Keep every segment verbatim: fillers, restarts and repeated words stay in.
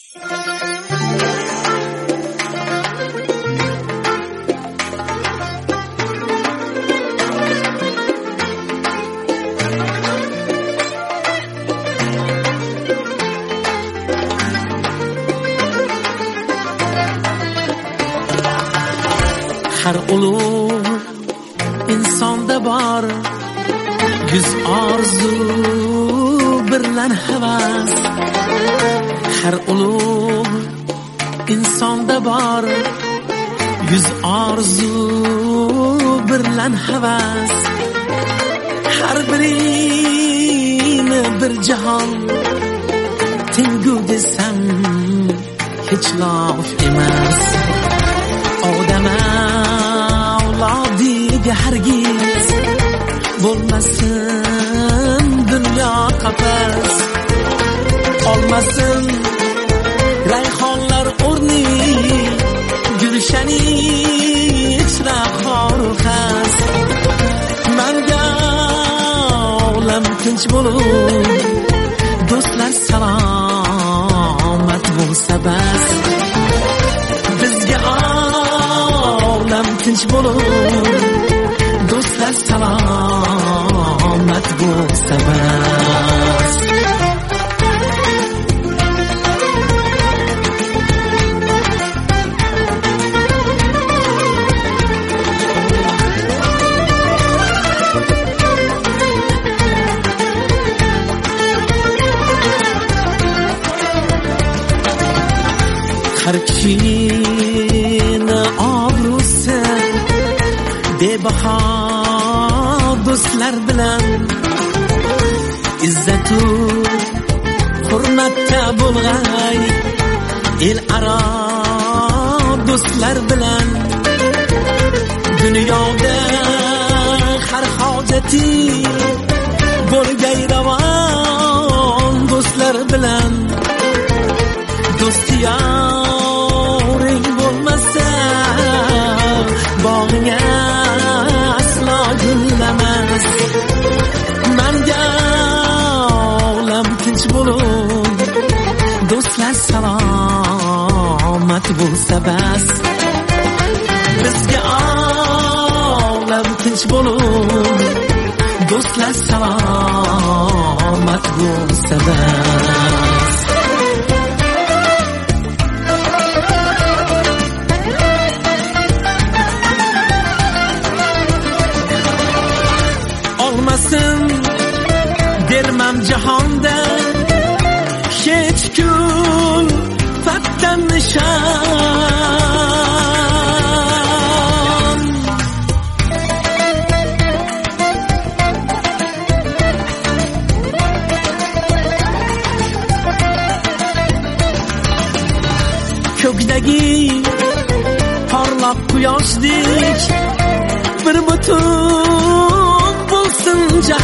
Har ulug' insonda bor yuz orzu birlan havas. Har ulug' insonda bor yuz orzu birlan havas. Har birini bir jahon tengu desam hech lof emas. Odam avlodiga hargiz bo'lmasin dunyo qafas. Olmasin rayhonlar o'rni gulshani ichra xoru xas. Manga olam tinch bo'lib do'stlar salomat bo'lsa bas. Bizga olam tinch bo'lib do'stlar salomat bo'lsa bas. Har kishini obro'si bebaho do'stlar bilan izzatu hurmatda bo'lg'ay. El aro do'stlar bilan dunyoda har hojati bo'lgay ravon. Do'stlar bilan do'stiyoring bo'lmasa bog'ingga aslo gullamas. Manga olam tinch bo'lib do'stlar salomat bo'lsa bas. Bizga olam tinch bo'lib do'stlar salomat bo'lsa bas. Olmasin dermam jahonda hech kun fatdan nishon. Ko'kdagi porloq quyoshdek bir butun bo'lsin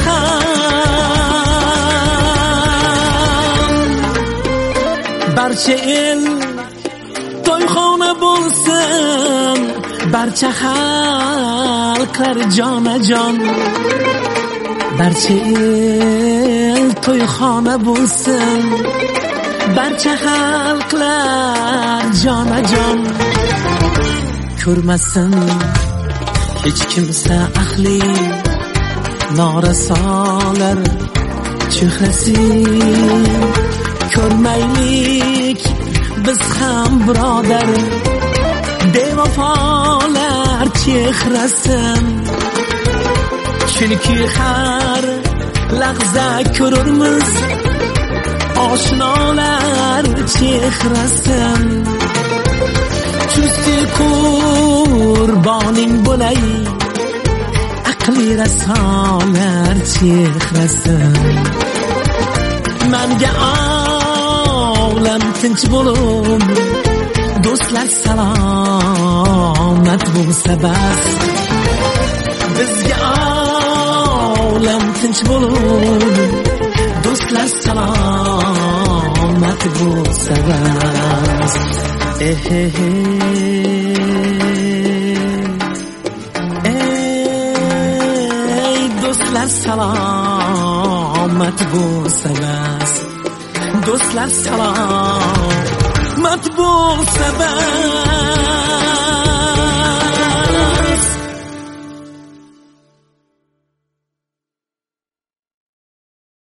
jahon. Barcha el to'yxona bo'lsin, barcha xalqlar jonajon. Barcha el to'yxona bo'lsin, barcha xalqlar jonajon. Ko'rmasin hech kimsa ahli norasolar chehrasi. Ko'rmaylik biz ham birodar bevafolar chehrasin. Chunki har lahza ko'rurmiz oshnolar chehrasin. Chusti qurboning bo'lay aqli rasolar chehrasin. Manga olam tinch bo'lib do'stlar salomat bo'lsa bas. Bizga olam tinch bo'lib do'stlar salomat bo'lsa bas. Eh eh ey do'stlar salomat bo'lsa bas. Do'stlar salom مطبوع سبب